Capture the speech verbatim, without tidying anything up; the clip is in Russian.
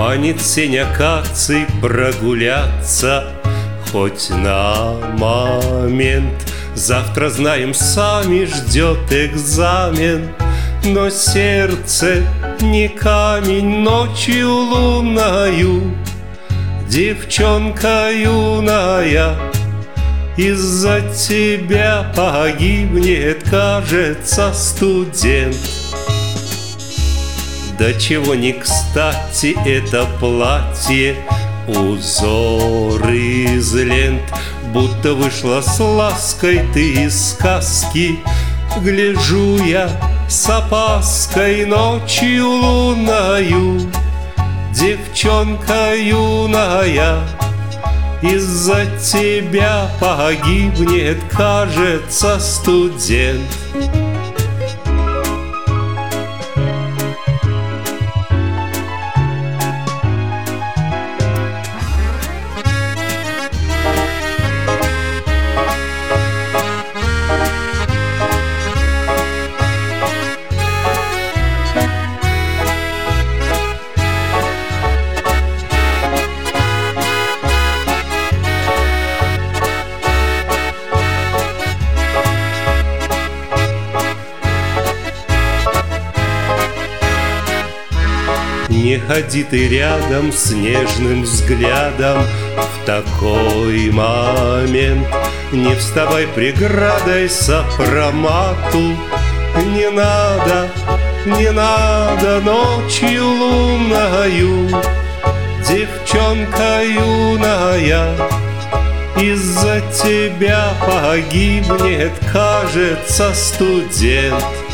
Манит сень акаций прогуляться хоть на момент. Завтра, знаем сами, ждет экзамен, но сердце не камень. Ночью лунною девчонка юная из-за тебя погибнет, кажется, студент. Да чего не кстати это платье, узор из лент, будто вышла с лаской ты из сказки. Гляжу я с опаской ночью лунною, девчонка юная из-за тебя погибнет, кажется, студент. Не ходи ты рядом с нежным взглядом в такой момент. Не вставай преградой сопромату. Не надо, не надо ночью лунною, девчонка юная из-за тебя погибнет, кажется, студент.